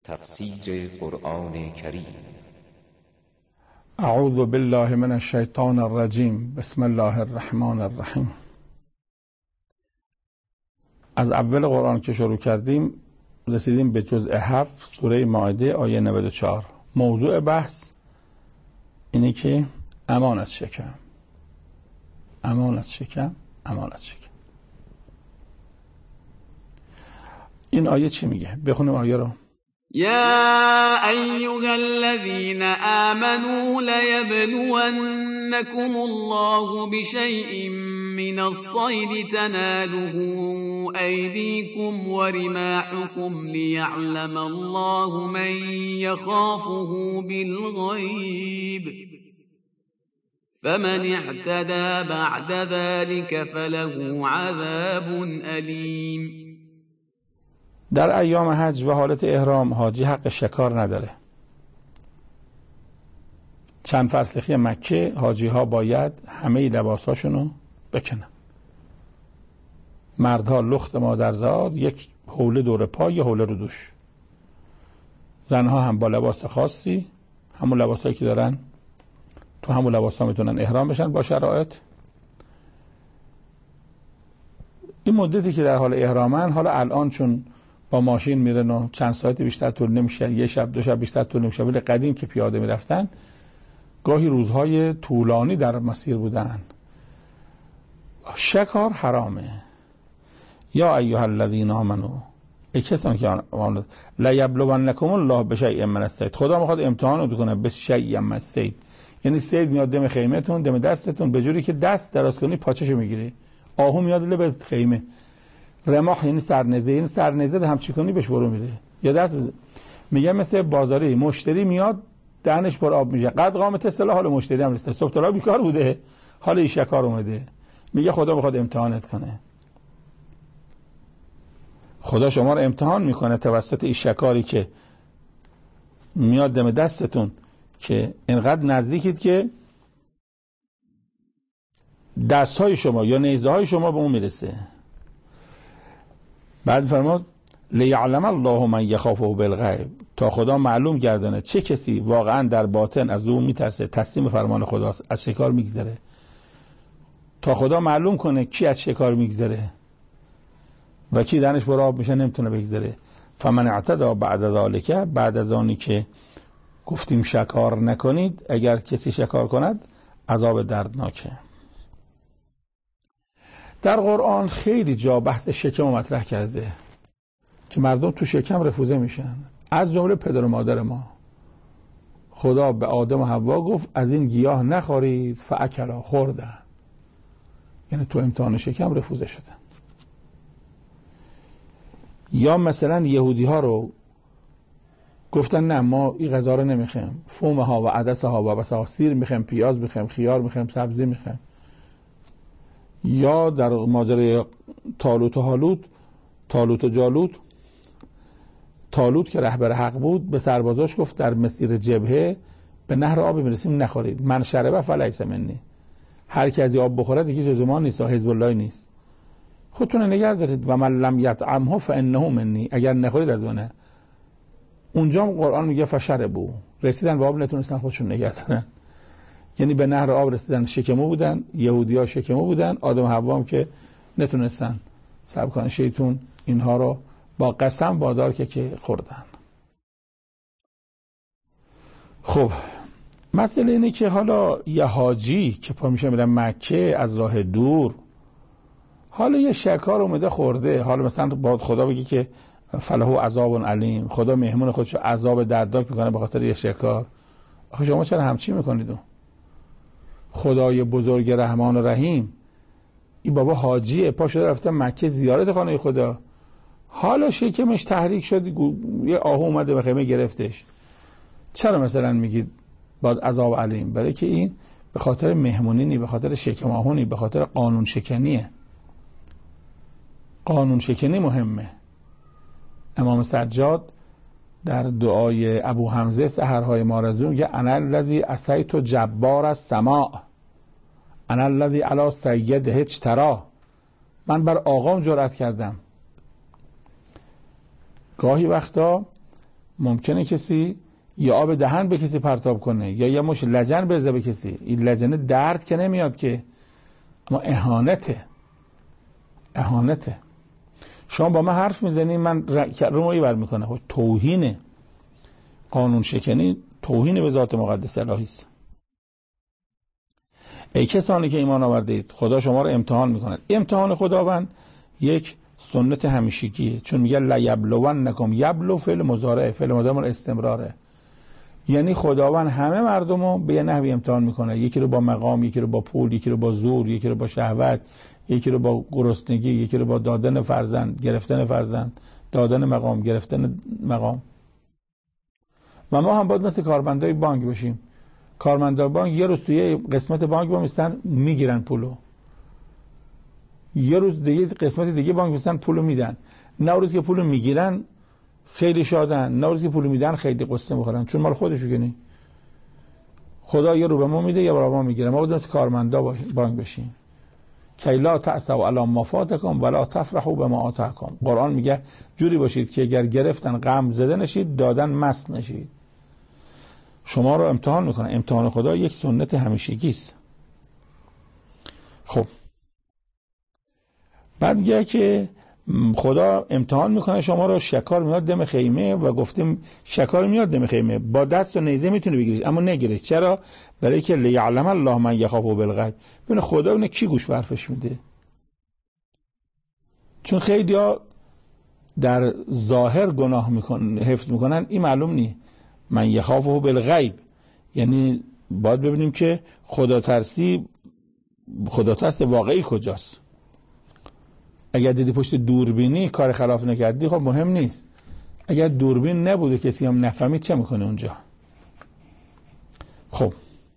تفسیر قرآن کریم. اعوذ بالله من الشیطان الرجیم. بسم الله الرحمن الرحیم. از اول قرآن که شروع کردیم رسیدیم به جزء 7 سوره مائده آیه 94. موضوع بحث اینه که امانت شکم. این آیه چی میگه؟ بخونیم آیه رو. يا أيها الذين آمنوا ليبلونكم الله بشيء من الصيد تناله أيديكم ورماحكم ليعلم الله من يخافه بالغيب فمن اعتدى بعد ذلك فله عذاب أليم. در ایام حج و حالت احرام حاجی حق شکار نداره. چند فرسخی مکه حاجی ها باید همه لباساشونو بکنن. مردها لخت مادرزاد، یک حوله دور پا، یه حوله رو دوش. زنها هم با لباس خاصی، همون لباسایی که دارن تو همون لباسا میتونن احرام بشن با شرایط. این مدتی که در حال احرامن، حالا الان چون با ماشین میرن و چند ساعتی بیشتر طول نمیشه، یه شب دو شب بیشتر طول نمیشه، ولی قدیم که پیاده میرفتن گاهی روزهای طولانی در مسیر بودن. شکار حرامه. یا ایها الذین آمنو، ای کسانی که آمنید، لیبلونکم الله بشیء من الصید، خدا میخواد امتحان کنه به شیء من الصید، یعنی صید میاد دم خیمهتون، دم دستتون، به جوری که دست دراز کنی پاچشو میگیری. آهو میاد لب خیمه. رماح یعنی سرنزه، یعنی سرنزه هم چی کنی بهش ورو میره یا دست بده. میگه مثل بازاری، مشتری میاد دهنش پر آب میشه، قد قامت اصطلاح حال مشتری هم رسید، صبح تا بیکار بوده، حال این شکار اومده. میگه خدا میخواد امتحانت کنه. خدا شما رو امتحان میکنه توسط این شکاری که میاد دم دستتون که اینقدر نزدیکید که دستهای شما یا نیزه های شما به اون میرسه. بعد فرمود لیعلم الله من یخافه بالغیب، تا خدا معلوم گردانه چه کسی واقعا در باطن از او میترسه، تسلیم فرمان خداست، از شکار میگذره. تا خدا معلوم کنه کی از شکار میگذره و کی دهنش پر آب میشه نمیتونه بگذره. فمن اعتدى بعد ذلک، بعد از آنی که گفتیم شکار نکنید، اگر کسی شکار کند عذاب دردناکه. در قرآن خیلی جا بحث شکم مطرح کرده که مردم تو شکم رفوزه میشن، از جمله پدر و مادر ما. خدا به آدم و حوا گفت از این گیاه نخورید، فاکلا، خوردن، یعنی تو امتحان شکم رفوزه شدن. یا مثلا یهودی ها رو گفتن نه ما این غذا رو نمیخوایم، فومه ها و عدس ها و بس ها، سیر میخوایم، پیاز میخوایم، خیار میخوایم، سبزی میخوایم. یا در ماجرای طالوت و جالوت، طالوت که رهبر حق بود به سربازاش گفت در مسیر جبهه به نهر آب میرسیم نخورید، من شربه فلیس منی، هر کی از آب بخوره دیگه جز ما نیست، حزب الله نیست، خودتون نگه دارید. و من لم یطعمه فانه منی، اگر نخورید از منه. اونجا قرآن میگه فشربوا، رسیدن به آب نتونستن خودشون نگه دارن، یعنی به نهر آب رسیدن، شکمو بودن، یهودی‌ها شکمو بودن، آدم و حوا هم که نتونستن صبر کنن، شیطان اینها رو با قسم وادار که خوردن. خب مسئله اینه که حالا یه حاجی که پا میشه میره مکه از راه دور، حالا یه شکار اومده خورده، حالا مثلا با خدا بگی که فله عذاب علیم، خدا مهمون خودشو عذاب دردناک میکنه به خاطر یه شکار. آخه شما چرا همچی میکنید؟ خدای بزرگ رحمان و رحیم، این بابا حاجیه، پا شده رفته مکه زیارت خانه خدا، حالا شکمش تحریک شد، یه آهو اومده به خیمه گرفتش، چرا مثلا میگید باید عذاب علیم؟ برای که این به خاطر مهمونی نی، به خاطر شکم آهونی، به خاطر قانون شکنیه. قانون شکنی مهمه. امام سجاد در دعای ابو حمزه سحرهای مارزون میگه انا الذی عصیت جبار السماء، انا الذی علی سیده اجترا، من بر آقام جرأت کردم. گاهی وقتا ممکنه کسی یا آب دهن به کسی پرتاب کنه یا یه مش لجن برزه به کسی. این لجنه درد که نمیاد که، اما اهانته. شما با من حرف میزنی، من رومایی بر میکنه. توهینه، قانون شکنی توهین به ذات مقدس الهی است. ای کسانی که ایمان آورده اید، خدا شما رو امتحان میکنه. امتحان خداوند یک سنت همیشگیه، چون میگه لا یبلونکم، یبلو فعل مضارع، فعل مضارع استمراره، یعنی خداوند همه مردم رو به یه نحوی امتحان میکنه. یکی رو با مقام، یکی رو با پول، یکی رو با زور، یکی رو با شهوت، یکی رو با گرسنگی، یکی رو با دادن فرزند، گرفتن فرزند، دادن مقام، گرفتن مقام. و ما هم باید مثل کارمندای بانک باشیم. کارمندای بانک یه روز توی قسمت بانک میستن میگیرن پولو، یه روز دیگه قسمت دیگه بانک میستن پولو میدن. نه روز که پولو میگیرن خیلی شادن، نه روز که پولو میدن خیلی قصه میخورن، چون مال خودشو کنی. خدا یه رو به ما میده، یه رو به ما میگیره. ما باید مثل کارمندا بانک باشیم. کی لا تأسوا علی ما فاتکم ولا تفرحوا بما آتاکم. قرآن میگه جوری باشید که اگر گرفتن غم زده نشید، دادن مست نشید. شما رو امتحان میکنه. امتحان خدا یک سنت همیشگی است. خب بعد میگه که خدا امتحان میکنه شما رو. شکار میاد دم خیمه و گفتیم شکار میاد دم خیمه، با دست و نیزه میتونه بگیریش اما نگیره. چرا؟ برای که لیعلم الله من یخافه بالغیب، ببینه خدا ببینه کی گوش به حرفش میده. چون خیلی‌ها در ظاهر گناه میکنن، حفظ میکنن، این معلوم نیست. من یخافه بالغیب یعنی باید ببینیم که خدا ترس واقعی کجاست. اگر دیدی پشت دوربینی کار خلاف نکردی، خب مهم نیست. اگر دوربین نبوده کسی هم نفهمید، چه میکنه اونجا؟ خب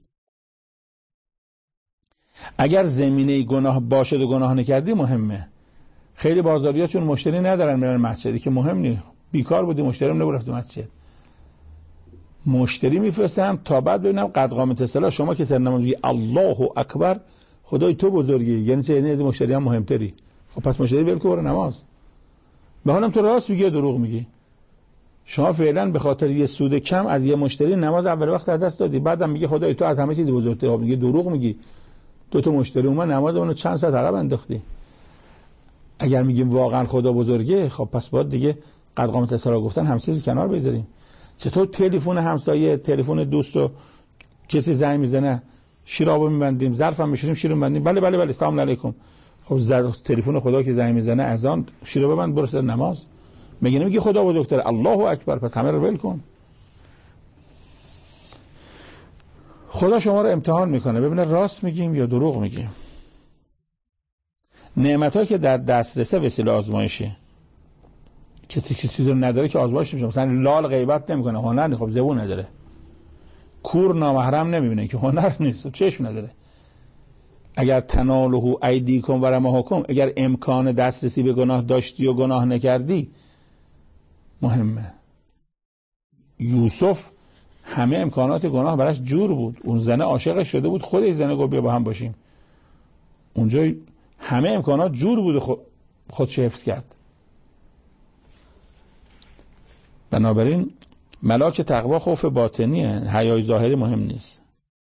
اگر زمینه گناه باشه و گناه نکردی مهمه. خیلی بازاریا چون مشتری ندارن میرن مسجدی، که مهم نیست. بیکار بودی مشتری هم نبرفت مسجد، مشتری میفرستم تا بعد ببینم قد قامت الصلاة. شما که سر نماز میگی الله اکبر، خدای تو بزرگی، یعنی چه؟ یعنی از مشتری هم مهمتری. خب پس مشتری ول کن برو نماز. به حالم تو راست میگی یا دروغ میگی؟ شما فعلا به خاطر یه سود کم از یه مشتری نماز اول وقت از دست دادی، بعدم میگه خدای تو از همه چیز بزرگتری. میگه دروغ میگی. دو تا مشتری اومد نماز اونو چند ساعت عقب انداختی. اگر میگیم واقعا خدا بزرگه، خب پس باید دیگه قد قامت الصلاة گفتن همه چیز کنار بذاریم. چطور تلفن همسایه، تلفن دوستو کسی زنگ میزنه شیرابو میبندیم، ظرفم میشوریم شیر میبندیم، بله سلام علیکم. خب تلفن خدا که زنگ میزنه اذان شیر ببند برو سر نماز. میگه نمیگه خدا بزرگتره، الله اکبر، پس همه رو ول کن. خدا شما رو امتحان میکنه ببینه راست میگیم یا دروغ میگیم. نعمت‌ها که در دسترسه وسیله آزمایشه. کسی چیزی رو نداره که آزمایش میشه. مثلا لال غیبت نمیکنه، هنر خب زبون نداره. کور نامحرم نمیبینه که هنر نیست، چشم نداره. اگر تناله ایدیکم و رماحکم، اگر امکان دسترسی به گناه داشتی و گناه نکردی، مهمه. یوسف همه امکانات گناه براش جور بود. اون زنه عاشقش شده بود، خودش زنه گفت بیا با هم باشیم. اونجا همه امکانات جور بود، خودش حفظ کرد. بنابراین ملاک تقوا خوف باطنیه، حیای ظاهری مهم نیست.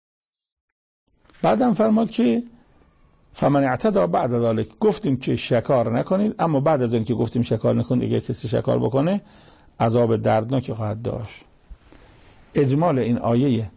بعدم فرماد که فمن اعتدى بعد ذلك، گفتیم که شکار نکنید، اما بعد از اون که گفتیم شکار نکنید، اگه کسی شکار بکنه عذاب دردناکی خواهد داشت. اجمال این آیه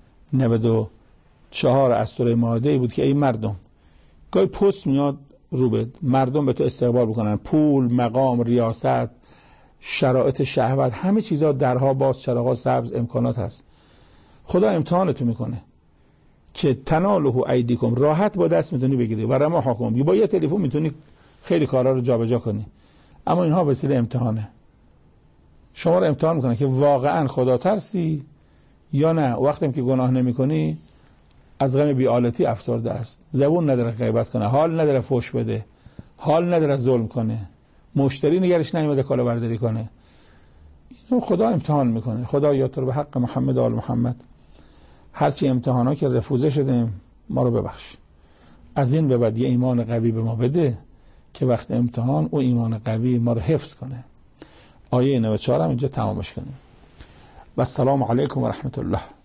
94 از سوره مائده بود که ای مردم، گاهی پست میاد رو به مردم به تو استقبال بکنن، پول، مقام، ریاست، شرایط شهوت، همه چیزا درها باز، چراغا سبز، امکانات هست. خدا امتحانتون میکنه که تناله ایدیکم، راحت با دست میتونی بگیری، و رماحکم، با یه تلفن میتونی خیلی کارا رو جابجا کنی. اما اینها وسیله امتحانه. شما رو امتحان میکنه که واقعا خدا ترسی یا نه. وقتی که گناه نمیکنی از غم بی‌آلتی افسرده است، زبون نداره غیبت کنه، حال نداره فحش بده، حال نداره ظلم کنه، مشتری نگرش نیومده کالا برداری کنه. اینو خدا امتحان میکنه. خدا یا تو رو به حق محمد و آل محمد هرچی امتحانا که رفوزه شدیم ما رو ببخش. از این به بعد یه ایمان قوی به ما بده که وقت امتحان او ایمان قوی ما رو حفظ کنه. آیه 94 هم اینجا تمامش کنیم. و السلام علیکم و رحمت الله.